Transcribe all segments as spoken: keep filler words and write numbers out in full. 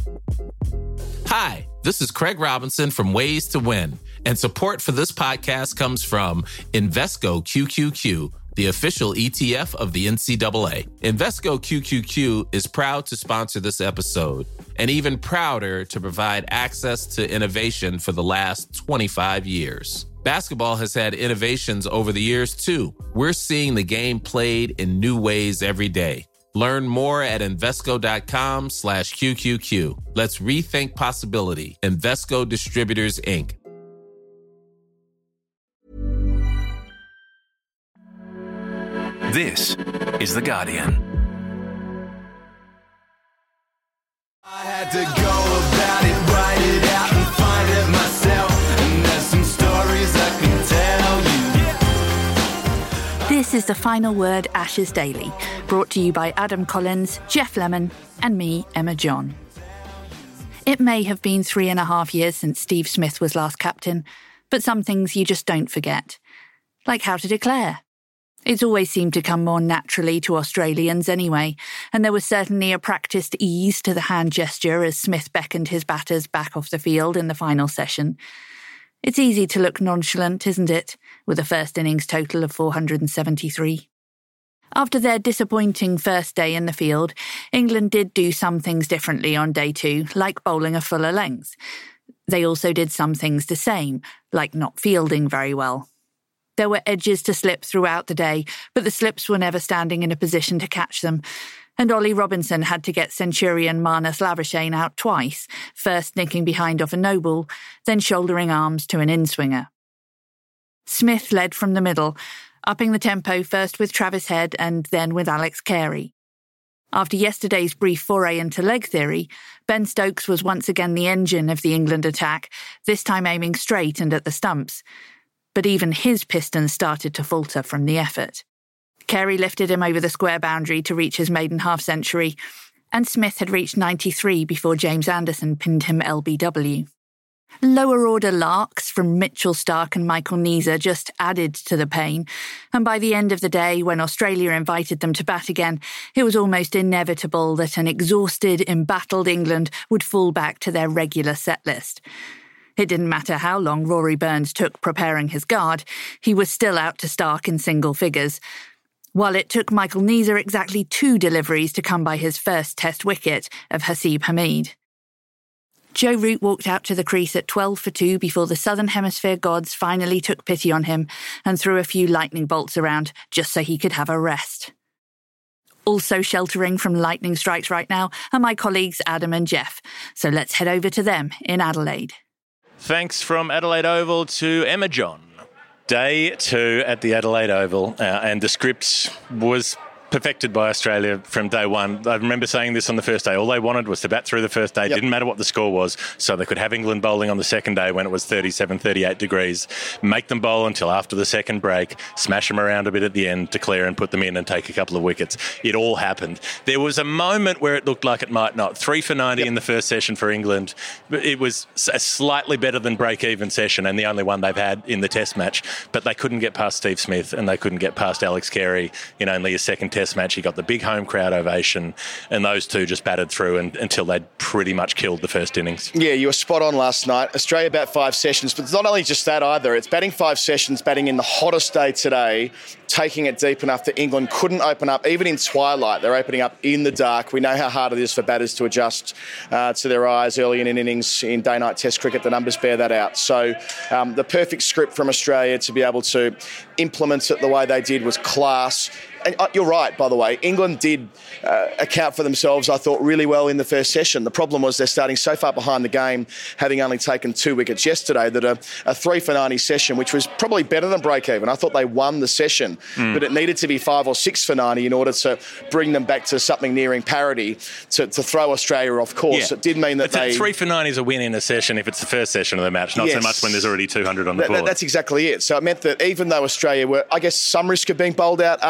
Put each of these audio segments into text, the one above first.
Hi, this is Craig Robinson from Ways to Win, and support for this podcast comes from Invesco Q Q Q, the official E T F of the N C double A. Invesco Q Q Q is proud to sponsor this episode, and even prouder to provide access to innovation for the last twenty-five years. Basketball has had innovations over the years, too. We're seeing the game played in new ways every day. Learn more at Invesco.com slash QQQ. Let's rethink possibility. Invesco Distributors, Incorporated. This is The Guardian. I had to go about it, write it out and find it myself. And there's some stories I can tell you. This is the Final Word Ashes Daily, brought to you by Adam Collins, Jeff Lemon, and me, Emma John. It may have been three and a half years since Steve Smith was last captain, but some things you just don't forget. Like how to declare. It's always seemed to come more naturally to Australians anyway, and there was certainly a practised ease to the hand gesture as Smith beckoned his batters back off the field in the final session. It's easy to look nonchalant, isn't it, with a first innings total of four hundred seventy-three. After their disappointing first day in the field, England did do some things differently on day two, like bowling a fuller length. They also did some things the same, like not fielding very well. There were edges to slip throughout the day, but the slips were never standing in a position to catch them, and Ollie Robinson had to get Centurion Marnus Labuschagne out twice, first nicking behind off a no-ball, then shouldering arms to an in-swinger. Smith led from the middle, upping the tempo first with Travis Head and then with Alex Carey. After yesterday's brief foray into leg theory, Ben Stokes was once again the engine of the England attack, this time aiming straight and at the stumps. But even his pistons started to falter from the effort. Carey lifted him over the square boundary to reach his maiden half-century, and Smith had reached ninety-three before James Anderson pinned him L B W. Lower-order larks from Mitchell Starc and Michael Neser just added to the pain, and by the end of the day, when Australia invited them to bat again, it was almost inevitable that an exhausted, embattled England would fall back to their regular set list. It didn't matter how long Rory Burns took preparing his guard, he was still out to Starc in single figures. While it took Michael Neser exactly two deliveries to come by his first Test wicket of Haseeb Hameed. Joe Root walked out to the crease at twelve for two before the Southern Hemisphere gods finally took pity on him and threw a few lightning bolts around just so he could have a rest. Also sheltering from lightning strikes right now are my colleagues Adam and Jeff, so let's head over to them in Adelaide. Thanks from Adelaide Oval to Emma John. Day two at the Adelaide Oval, uh, and the script was perfected by Australia from day one. I remember saying this on the first day. All they wanted was to bat through the first day. It yep. didn't matter what the score was, so they could have England bowling on the second day when it was thirty-seven, thirty-eight degrees, make them bowl until after the second break, smash them around a bit at the end, declare and put them in and take a couple of wickets. It all happened. There was a moment where it looked like it might not. Three for ninety yep. in the first session for England. It was a slightly better than break-even session and the only one they've had in the Test match, but they couldn't get past Steve Smith and they couldn't get past Alex Carey in only a second Test match. He got the big home crowd ovation, and those two just batted through and, until they'd pretty much killed the first innings. Yeah, you were spot on last night. Australia bat five sessions, but it's not only just that either. It's batting five sessions, batting in the hottest day today, taking it deep enough that England couldn't open up, even in twilight. They're opening up in the dark. We know how hard it is for batters to adjust uh, to their eyes early in an innings in day-night Test cricket. The numbers bear that out. So um, the perfect script from Australia to be able to implement it the way they did was class. And you're right, by the way. England did uh, account for themselves, I thought, really well in the first session. The problem was they're starting so far behind the game, having only taken two wickets yesterday, that a, a three for ninety session, which was probably better than break-even. I thought they won the session, mm. but it needed to be five or six for ninety in order to bring them back to something nearing parity to, to throw Australia off course. Yeah. It did mean that it's they... A three for ninety is a win in a session if it's the first session of the match, not yes. so much when there's already two hundred on the that, board. That, that's exactly it. So it meant that even though Australia were, I guess, some risk of being bowled out after the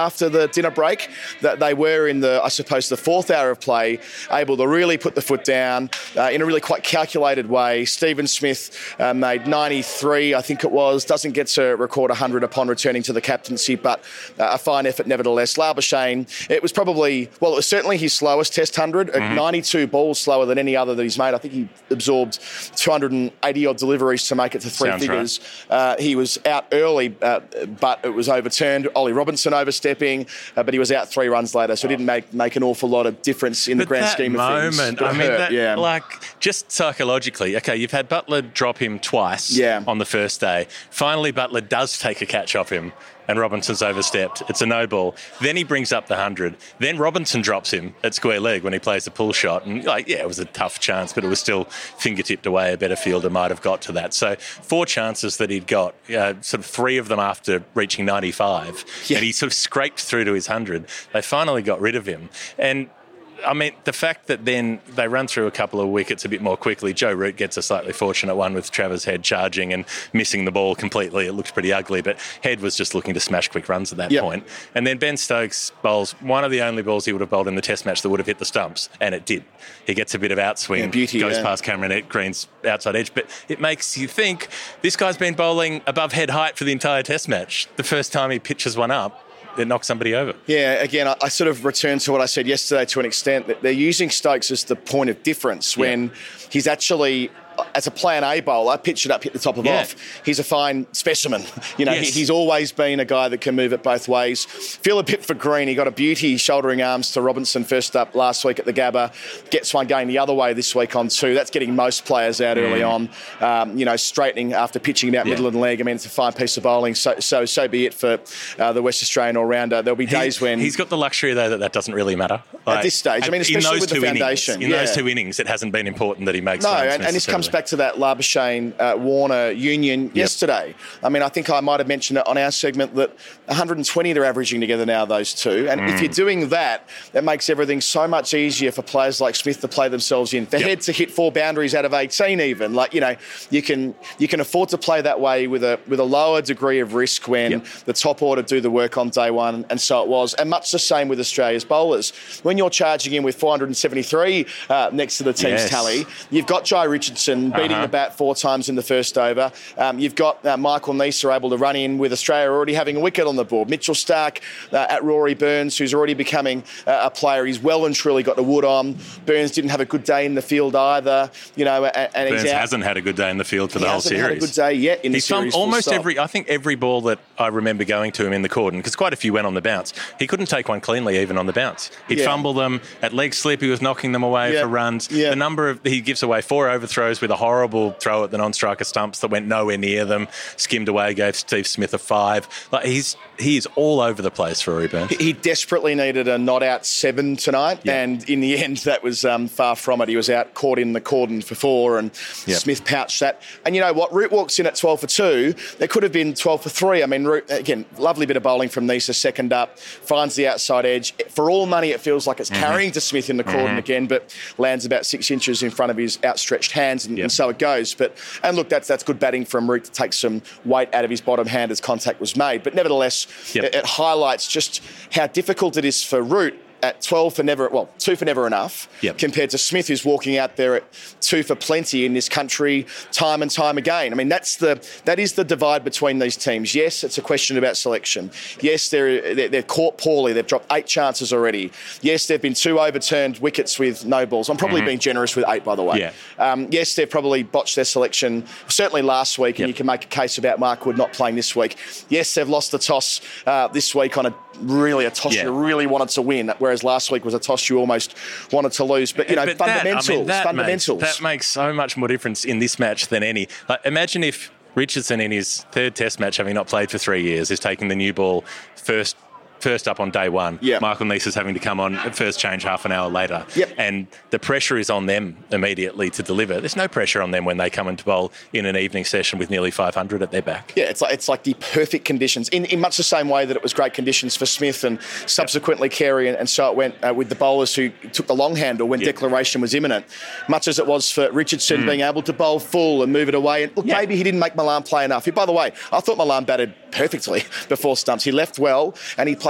the dinner break, that they were in the, I suppose, the fourth hour of play, able to really put the foot down uh, in a really quite calculated way. Stephen Smith uh, made ninety-three, I think it was, doesn't get to record one hundred upon returning to the captaincy, but uh, a fine effort nevertheless. Labuschagne, it was probably, well, it was certainly his slowest Test one hundred, mm-hmm. ninety-two balls slower than any other that he's made. I think he absorbed two hundred eighty odd deliveries to make it to three Sounds figures. Right. Uh, he was out early, uh, but it was overturned. Ollie Robinson overstepping, uh, but he was out three runs later, so it didn't make, make an awful lot of difference in but the grand scheme of things. Moment, I mean, hurt, that, yeah. like, just psychologically, okay, you've had Butler drop him twice yeah. on the first day. Finally, Butler does take a catch off him, and Robinson's overstepped. It's a no ball. Then he brings up the one hundred. Then Robinson drops him at square leg when he plays the pull shot. And, like, yeah, it was a tough chance, but it was still finger-tipped away. A better fielder might have got to that. So four chances that he'd got, uh, sort of three of them after reaching ninety-five. Yeah. And he sort of scraped through to his one hundred. They finally got rid of him. And I mean, the fact that then they run through a couple of wickets a bit more quickly. Joe Root gets a slightly fortunate one with Travers Head charging and missing the ball completely. It looked pretty ugly, but Head was just looking to smash quick runs at that yep. point. And then Ben Stokes bowls one of the only balls he would have bowled in the Test match that would have hit the stumps, and it did. He gets a bit of outswing, yeah, beauty, goes yeah. past Cameron Green's outside edge, but it makes you think this guy's been bowling above head height for the entire Test match. The first time he pitches one up, it knocks somebody over. Yeah, again, I, I sort of return to what I said yesterday to an extent, that they're using Stokes as the point of difference when yeah. he's actually, as a plan A bowler, pitch it up, hit the top of yeah. off. He's a fine specimen. You know, yes. he, he's always been a guy that can move it both ways. Feel a bit for Green. He got a beauty shouldering arms to Robinson first up last week at the Gabba. Gets one going the other way this week on two. That's getting most players out mm. early on. Um, you know, straightening after pitching it out yeah. middle and leg. I mean, it's a fine piece of bowling. So, so, so be it for uh, the West Australian all-rounder. There'll be days he, when he's got the luxury though that that doesn't really matter like, at this stage. I mean, especially with the foundation. Innings, in yeah. those two innings, it hasn't been important that he makes. No, runs and, and this comes back to that Labuschagne uh, Warner union yep. yesterday. I mean, I think I might have mentioned it on our segment that one hundred twenty they're averaging together now, those two. And mm. if you're doing that, it makes everything so much easier for players like Smith to play themselves in. For yep. Head to hit four boundaries out of eighteen, even like you know, you can you can afford to play that way with a with a lower degree of risk when yep. the top order do the work on day one, and so it was. And much the same with Australia's bowlers. When you're charging in with four hundred seventy-three uh, next to the team's yes. tally, you've got Jai Richardson beating uh-huh. the bat four times in the first over. Um, you've got uh, Michael Neser able to run in with Australia already having a wicket on the board. Mitchell Stark uh, at Rory Burns, who's already becoming uh, a player. He's well and truly got the wood on. Burns didn't have a good day in the field either. You know, and, and Burns he's out. hasn't had a good day in the field for he the whole series. He hasn't had a good day yet in he's the series. Almost every, I think every ball that I remember going to him in the cordon, because quite a few went on the bounce, he couldn't take one cleanly even on the bounce. He'd yeah. fumble them at leg slip. He was knocking them away yeah. for runs. Yeah. The number of he gives away four overthrows with a horrible throw at the non-striker stumps that went nowhere near them. Skimmed away, gave Steve Smith a five. Like he's he is all over the place for Rory Burns. He desperately needed a not out seven tonight, yeah. and in the end, that was um, far from it. He was out caught in the cordon for four, and yep. Smith pouched that. And you know what? Root walks in at twelve for two. There could have been twelve for three. I mean, Root, again, lovely bit of bowling from Neser, second up, finds the outside edge. For all money, it feels like it's mm-hmm. carrying to Smith in the cordon mm-hmm. again, but lands about six inches in front of his outstretched hands, and, yep. and so it goes. But and look, that's that's good batting from Root to take some weight out of his bottom hand as contact was made. But nevertheless, yep. it, it highlights just how difficult it is for Root at twelve for never, well, two for never enough, yep. compared to Smith, who's walking out there at two for plenty in this country time and time again. I mean, that's the that is the divide between these teams. Yes, it's a question about selection. Yes, they're they're, they're caught poorly. They've dropped eight chances already. Yes, there've been two overturned wickets with no balls. I'm probably mm-hmm. being generous with eight, by the way. Yeah. Um, yes, they've probably botched their selection, certainly last week, yep. and you can make a case about Mark Wood not playing this week. Yes, they've lost the toss uh, this week on a really a toss yeah. you really wanted to win, whereas last week was a toss you almost wanted to lose. But, you know, but fundamentals, that, I mean, that fundamentals. Makes, that makes so much more difference in this match than any. Like, imagine if Richardson in his third Test match, having not played for three years, is taking the new ball first first up on day one. Yep. Michael Neser's having to come on at first change half an hour later. Yep. And the pressure is on them immediately to deliver. There's no pressure on them when they come into bowl in an evening session with nearly five hundred at their back. Yeah, it's like it's like the perfect conditions, in, in much the same way that it was great conditions for Smith and subsequently yep. Carey, and, and so it went uh, with the bowlers who took the long handle when yep. declaration was imminent, much as it was for Richardson mm. being able to bowl full and move it away. And look, yep. maybe he didn't make Malan play enough. By the way, I thought Malan batted perfectly before stumps. He left well, and he played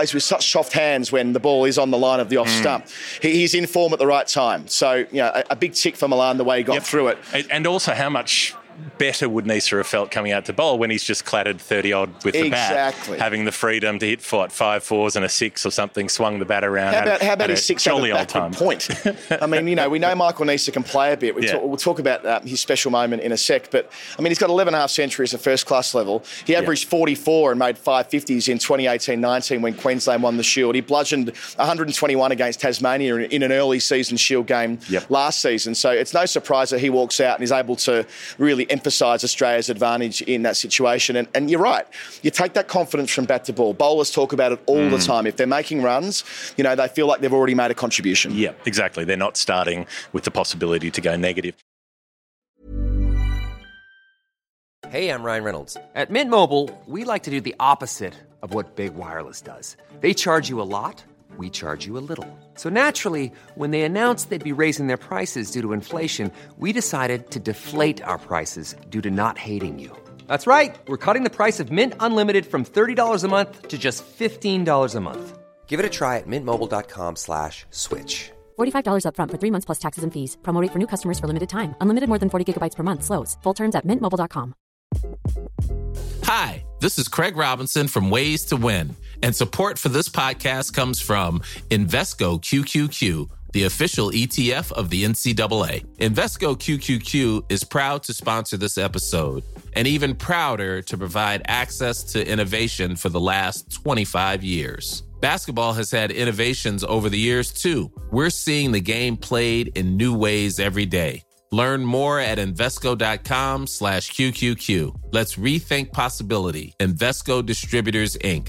plays with such soft hands when the ball is on the line of the off mm. stump. He, he's in form at the right time. So, you know, a, a big tick for Milan the way he got yep. through it. And also how much better would Nisa have felt coming out to bowl when he's just clattered thirty-odd with the exactly. bat, having the freedom to hit what, five fours and a six or something, swung the bat around. How about, how about his six over backward point? I mean, you know, we know Michael Nisa can play a bit. We yeah. talk, we'll talk about uh, his special moment in a sec, but, I mean, he's got eleven and a half centuries at first-class level. He averaged yeah. forty-four and made five fifties in twenty eighteen nineteen when Queensland won the Shield. He bludgeoned one hundred twenty-one against Tasmania in, in an early season Shield game yep. last season. So it's no surprise that he walks out and is able to really emphasise Australia Australia's advantage in that situation. And, and you're right. You take that confidence from bat to ball. Bowlers talk about it all mm. the time. If they're making runs, you know, they feel like they've already made a contribution. Yeah, exactly. They're not starting with the possibility to go negative. Hey, I'm Ryan Reynolds. At Mint Mobile, we like to do the opposite of what Big Wireless does. They charge you a lot. We charge you a little. So naturally, when they announced they'd be raising their prices due to inflation, we decided to deflate our prices due to not hating you. That's right. We're cutting the price of Mint Unlimited from thirty dollars a month to just fifteen dollars a month. Give it a try at mintmobile.com slash switch. forty-five dollars up front for three months plus taxes and fees. Promo rate for new customers for limited time. Unlimited more than forty gigabytes per month. Slows full terms at mint mobile dot com. Hi, this is Craig Robinson from Ways to Win, and support for this podcast comes from Invesco Q Q Q, the official E T F of the N C double A. Invesco Q Q Q is proud to sponsor this episode, and even prouder to provide access to innovation for the last twenty-five years. Basketball has had innovations over the years, too. We're seeing the game played in new ways every day. Learn more at Invesco.com slash QQQ. Let's rethink possibility. Invesco Distributors, Incorporated.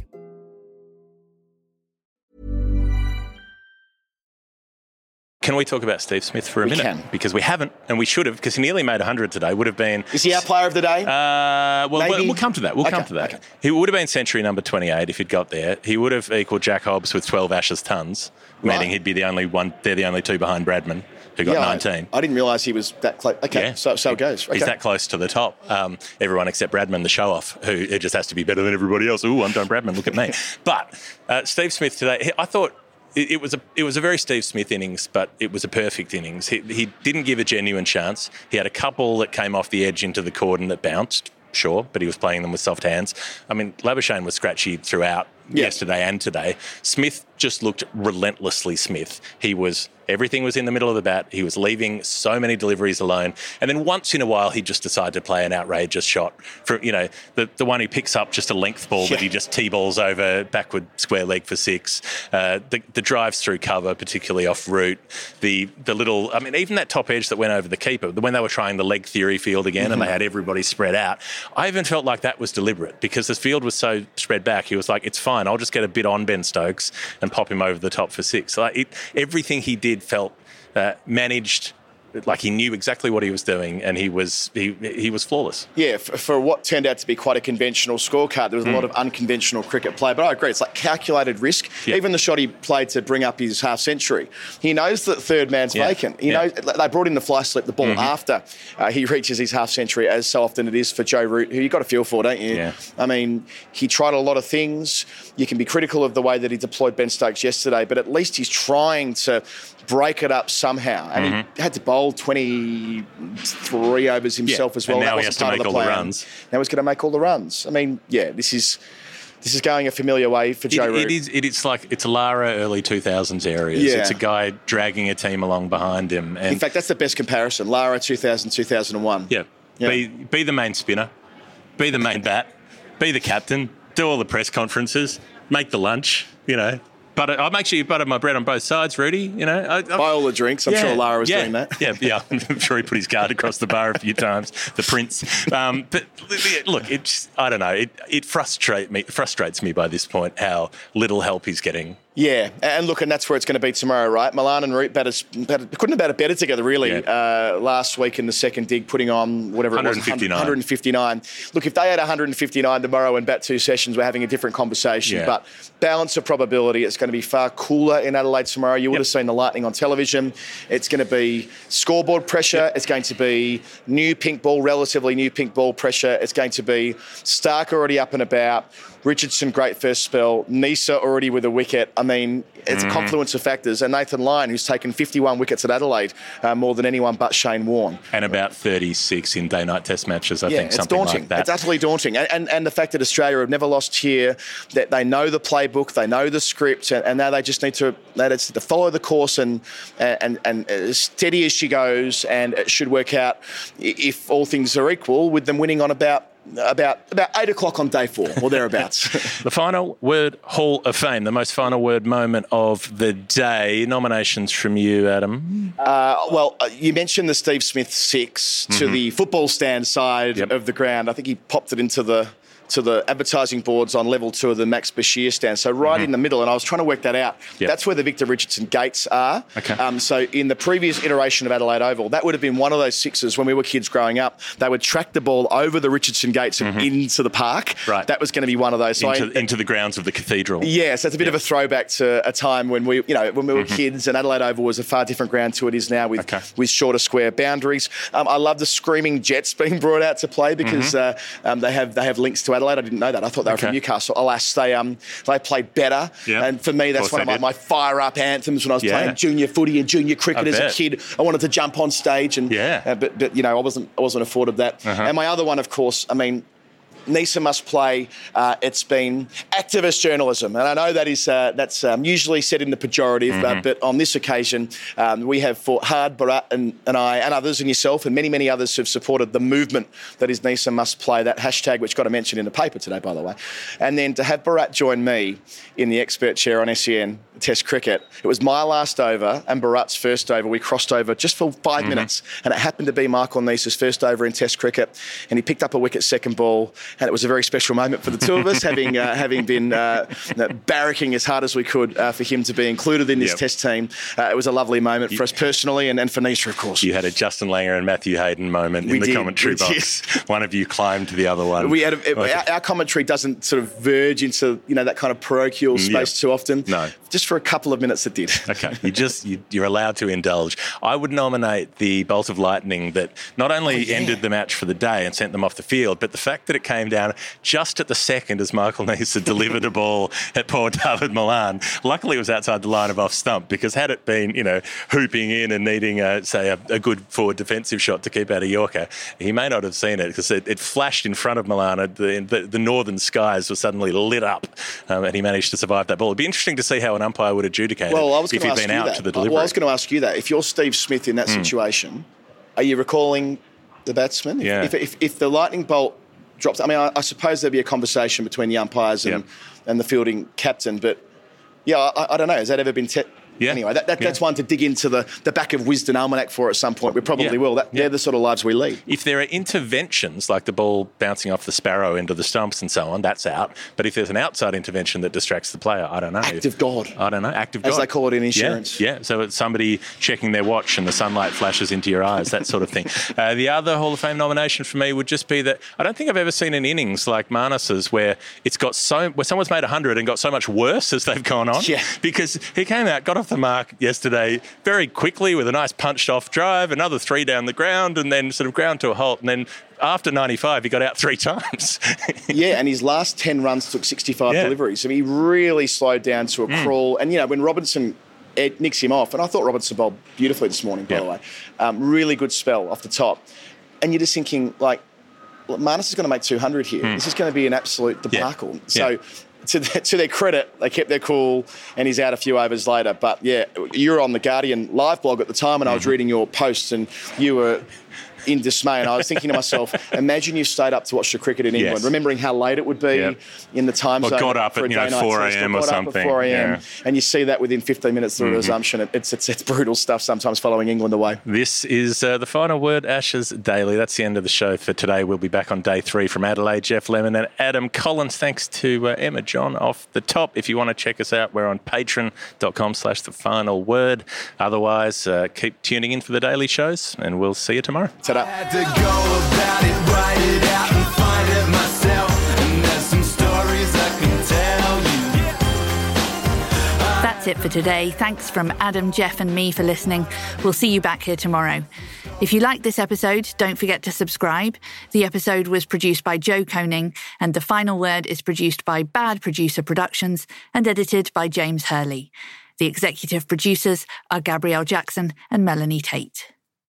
Can we talk about Steve Smith for a we minute? Can. Because we haven't, and we should have, because he nearly made one hundred today. Would have been... Is he our player of the day? Uh, well, Maybe? we'll come to that. We'll okay, come to that. Okay. He would have been century number twenty-eight if he'd got there. He would have equalled Jack Hobbs with twelve Ashes tons, right. meaning he'd be the only one. They're the only two behind Bradman, who got yeah, nineteen. I, I didn't realise he was that close. Okay, yeah. so, so it goes. Okay. He's that close to the top. Um, everyone except Bradman, the show-off, who it just has to be better than everybody else. Ooh, I'm Don Bradman, look at me. But uh, Steve Smith today, I thought... It was a it was a very Steve Smith innings, but it was a perfect innings. He, he didn't give a genuine chance. He had a couple that came off the edge into the cordon that bounced, sure, but he was playing them with soft hands. I mean, Labuschagne was scratchy throughout yeah. yesterday and today. Smith just looked relentlessly Smith. He was... Everything was in the middle of the bat. He was leaving so many deliveries alone. And then once in a while, he'd just decide to play an outrageous shot. For you know, the, the one he picks up just a length ball yeah. that he just T-balls over backward square leg for six. Uh, the, the drives through cover, particularly off route. The the little, I mean, even that top edge that went over the keeper, when they were trying the leg theory field again mm-hmm. and they had everybody spread out, I even felt like that was deliberate because the field was so spread back. He was like, it's fine. I'll just get a bit on Ben Stokes and pop him over the top for six. Like it, everything he did felt uh, managed, like he knew exactly what he was doing, and he was he he was flawless. Yeah, for, for what turned out to be quite a conventional scorecard, there was a mm. lot of unconventional cricket play. But I agree, it's like calculated risk. Yep. Even the shot he played to bring up his half century, he knows that third man's yeah. vacant. He yeah. knows they brought in the fly slip the ball mm-hmm. after uh, he reaches his half century, as so often it is for Joe Root, who you got a feel for, don't you? Yeah. I mean, he tried a lot of things. You can be critical of the way that he deployed Ben Stokes yesterday, but at least he's trying to break it up somehow. And mm-hmm. he had to bowl twenty-three overs himself yeah. as well. And now that he has to make all the runs. Now he's going to make all the runs. I mean, yeah, this is this is going a familiar way for Joe it, Root. It is. It, it's like it's Lara early two thousands areas. Yeah. It's a guy dragging a team along behind him. And in fact, that's the best comparison. Lara two thousand, two thousand one. Yeah. yeah. Be be the main spinner. Be the main bat. Be the captain. Do all the press conferences. Make the lunch. You know. But I make sure you butter my bread on both sides, Rudy. You know, I, buy all the drinks. I'm yeah, sure Lara was yeah, doing that. Yeah, yeah. I'm sure he put his card across the bar a few times. The Prince. Um, but look, it's I don't know. It it frustrates me. Frustrates me by this point how little help he's getting. Yeah, and look, and that's where it's going to be tomorrow, right? Milan and Root batted, batted, couldn't have batted better together, really, yeah. uh, last week in the second dig, putting on whatever it was, one hundred fifty-nine. Look, if they had one hundred fifty-nine tomorrow and bat two sessions, we're having a different conversation. Yeah. But balance of probability, it's going to be far cooler in Adelaide tomorrow. You would yep. have seen the Lightning on television. It's going to be scoreboard pressure. Yep. It's going to be new pink ball, relatively new pink ball pressure. It's going to be Stark already up and about. Richardson, great first spell. Nisa already with a wicket. I mean, it's mm. a confluence of factors. And Nathan Lyon, who's taken fifty-one wickets at Adelaide, uh, more than anyone but Shane Warne. And about thirty-six in day-night test matches, I yeah, think, something daunting. like that. It's utterly daunting. And, and, and the fact that Australia have never lost here, that they know the playbook, they know the script, and, and now they just need to, they just need to follow the course and, and, and as steady as she goes, and it should work out, if all things are equal, with them winning on about About about eight o'clock on day four or thereabouts. The final word Hall of Fame, the most final word moment of the day. Nominations from you, Adam. Uh, well, uh, you mentioned the Steve Smith six to mm-hmm. the football stand side yep. of the ground. I think he popped it into the to the advertising boards on level two of the Max Bashir stand. So right mm-hmm. in the middle, and I was trying to work that out. Yep. That's where the Victor Richardson gates are. Okay. Um, so in the previous iteration of Adelaide Oval, that would have been one of those sixes when we were kids growing up. They would track the ball over the Richardson gates and mm-hmm. into the park. Right. That was going to be one of those. So into, I, into the grounds of the cathedral. Yeah, so it's a bit yep. of a throwback to a time when we, you know, when we were mm-hmm. kids, and Adelaide Oval was a far different ground to it is now with okay. with shorter square boundaries. Um, I love the Screaming Jets being brought out to play because mm-hmm. uh, um, they have they have links to Adelaide. I didn't know that. I thought they were okay. from Newcastle. Alas, they um they played better. Yep. And for me, that's of one of my, my fire-up anthems when I was yeah. playing junior footy and junior cricket I as bet. a kid. I wanted to jump on stage, and yeah. uh, but, but, you know, I wasn't I wasn't afforded that. Uh-huh. And my other one, of course, I mean, Nisa must play. Uh, it's been activist journalism, and I know that is uh, that's um, usually said in the pejorative, mm-hmm. uh, but on this occasion, um, we have fought hard. Bharat and, and I, and others, and yourself, and many, many others have supported the movement that is Nisa must play. That hashtag, which got a mention in the paper today, by the way, and then to have Bharat join me in the expert chair on S E N Test cricket. It was my last over and Bharat's first over. We crossed over just for five mm-hmm. minutes, and it happened to be Michael Nisa's first over in Test cricket, and he picked up a wicket second ball. And it was a very special moment for the two of us, having uh, having been uh, barracking as hard as we could uh, for him to be included in this yep. test team. Uh, it was a lovely moment for us personally, and, and for Nisa, of course. You had a Justin Langer and Matthew Hayden moment we in the did, commentary box. One of you climbed the other one. We had a, our, our commentary doesn't sort of verge into, you know, that kind of parochial space yep. too often. No. Just for a couple of minutes it did. Okay, you just, you, you're allowed to indulge. I would nominate the bolt of lightning that not only oh, yeah. ended the match for the day and sent them off the field, but the fact that it came down just at the second as Michael Nisa delivered a ball at poor David Milan. Luckily, it was outside the line of off stump, because had it been, you know, hooping in and needing, a, say, a, a good forward defensive shot to keep out of Yorker, he may not have seen it, because it, it flashed in front of Milan. The, the, the northern skies were suddenly lit up, um, and he managed to survive that ball. It'd be interesting to see how an umpire would adjudicate well, it I was if he'd ask been you out that. to the delivery. Well, I was going to ask you that. If you're Steve Smith in that mm. situation, are you recalling the batsman? Yeah. If, if, if the lightning bolt drops, I mean, I, I suppose there'd be a conversation between the umpires and, yep. and the fielding captain, but yeah, I, I don't know. Has that ever been... Te- Yeah. Anyway, that, that, yeah. that's one to dig into the, the back of Wisden Almanac for at some point. We probably yeah. will. That, yeah. They're the sort of lives we lead. If there are interventions, like the ball bouncing off the sparrow into the stumps and so on, that's out. But if there's an outside intervention that distracts the player, I don't know. Act of God. I don't know. Act of God. As they call it in insurance. Yeah, yeah. So it's somebody checking their watch and the sunlight flashes into your eyes, that sort of thing. Uh, the other Hall of Fame nomination for me would just be that I don't think I've ever seen an innings like Marnus's where it's got so, where someone's made one hundred and got so much worse as they've gone on. Yeah. Because he came out, got off the mark yesterday, Today very quickly with a nice punched off drive, another three down the ground, and then sort of ground to a halt. And then after ninety-five, he got out three times. Yeah, and his last ten runs took sixty-five yeah. deliveries. I mean, he really slowed down to a mm. crawl. And, you know, when Robinson Ed nicks him off, and I thought Robinson bowled beautifully this morning, by yeah. the way, um, really good spell off the top. And you're just thinking, like, Marnus is going to make two hundred here. Mm. This is going to be an absolute debacle. Yeah. So... Yeah. To, the, to their credit, they kept their cool, and he's out a few overs later. But, yeah, you were on the Guardian live blog at the time, and mm-hmm. I was reading your posts, and you were in dismay. And I was thinking to myself, imagine you stayed up to watch the cricket in England, yes. remembering how late it would be yep. in the time or zone. got up for at, a you know, four a.m. or something. four a.m. Yeah. And you see that within fifteen minutes of the mm-hmm. resumption. It, it's, it's it's brutal stuff sometimes following England away. This is uh, the final word, Ashes Daily. That's the end of the show for today. We'll be back on day three from Adelaide. Geoff Lemon and Adam Collins. Thanks to uh, Emma John off the top. If you want to check us out, we're on patreon.com slash the final word. Otherwise, uh, keep tuning in for the daily shows, and we'll see you tomorrow. Ta-da. Had to go about it, write it out and find it myself. And there's some stories I can tell you. That's it for today. Thanks from Adam, Geoff and me for listening. We'll see you back here tomorrow. If you liked this episode, don't forget to subscribe. The episode was produced by Joe Koning, and The Final Word is produced by Bad Producer Productions and edited by James Hurley. The executive producers are Gabrielle Jackson and Melanie Tate.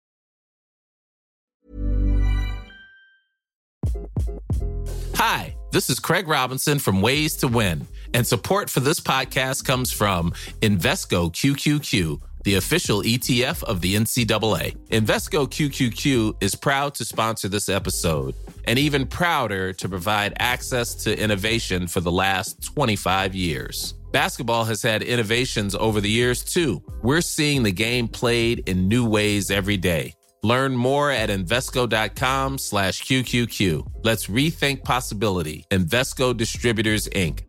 Hi, this is Craig Robinson from Ways to Win, and support for this podcast comes from Invesco Q Q Q, the official E T F of the N C double A. Invesco Q Q Q is proud to sponsor this episode, and even prouder to provide access to innovation for the last twenty-five years. Basketball has had innovations over the years, too. We're seeing the game played in new ways every day. Learn more at Invesco.com slash QQQ. Let's rethink possibility. Invesco Distributors, Incorporated.